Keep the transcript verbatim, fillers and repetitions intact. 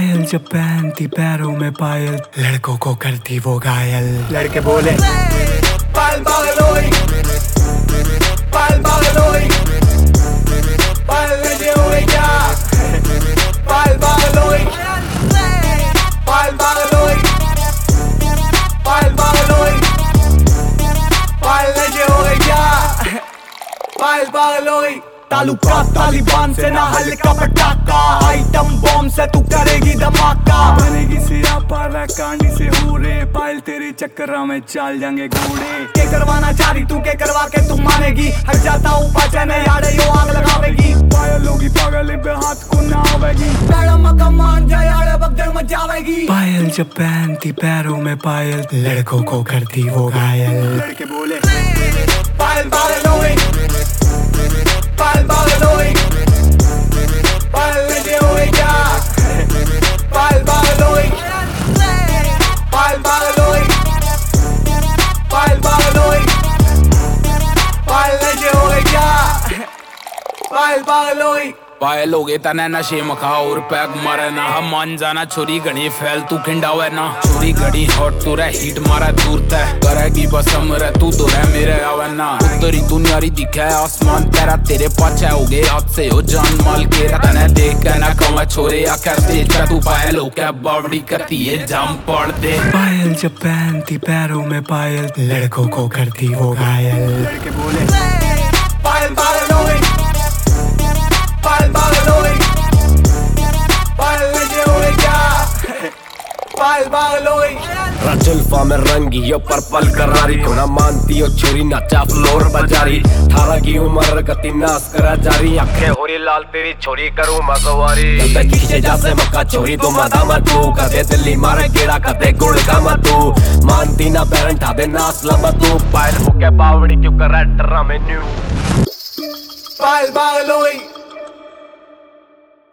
पायल जब पहनती पैरों में पायल, लड़कों को करती वो घायल। लड़के बोले पायल पागल होई, पायल पागल होई, पायल नशे हो गई क्या? पायल पागल होई, पायल पागल होई, पायल पागल होई, पायल नशे हो गई क्या? पायल पागल होई। तालुका तालिबान से ना हल्का पटाखा, आइटम बॉम्ब से तू करेगी धमाका। बनेगी सिरा पारा कांडी से हूरे, पायल तेरे चक्करा में चल जाएंगे घोड़े। के करवाना चाह रही तू के करवा के तू मानेगी, हट जाता हूँ पाचन यारे यो आग लगावेगी। पायल होगी पागल पे हाथ को ना आवेगी, मैडम का मान जाए यारे बगदड़ मच जावेगी। पायल जब पहनती पैरों में पायल, लड़कों को करती वो घायल। लड़के बोले पायल पागल होई, पायल पागल होई, पायल नशे हो गई क्या? पायल पागल होई, पायल पागल होई, पायल पागल होई, पायल नशे हो गई क्या? पायल पागल होई। पायल हो गए तने नशे मखा और पैग मारे ना, हम मान जाना छोरी घड़ी फैल तू खिंडावे ना। छोरी घड़ी हॉट तू रह हीट मारा दूर तय करेगी बस हम रह तू तो रह मेरे आवे ना। उत्तरी दुनियारी दिखे आसमान तेरा तेरे पाछे हो गए हाथ से हो जान माल के। तने देख के ना कमा छोरे आकर तेज तू पायल हो क्या बावड़ी करती है जाम पड़ दे। पायल जब पहनती पैरों में पायल, लड़कों को करती वो घायल। लड़के बोले पायल पागल होई, पायल पागल होई, पायल नशे हो गई क्या? पायल पागल होई। जुल्फा में रंगी यो पर्पल करारी, क्यों ना मानती हो छोरी नाचा फ्लोर बजारी। अठारह की उम्र गति नाश करा जारी, आंखें हो रही लाल तेरी छोरी करूँ मजवारी। खींचे जा से मक्का छोरी तो मादा मतू, कदे दिल्ली मारे गेड़ा कदे गुड़ का मतू। मानती ना पैरन ठा दे नास लबतू, पायल हो के बावड़ी क्यों कर डरा में न्यू। पायल पागल होई।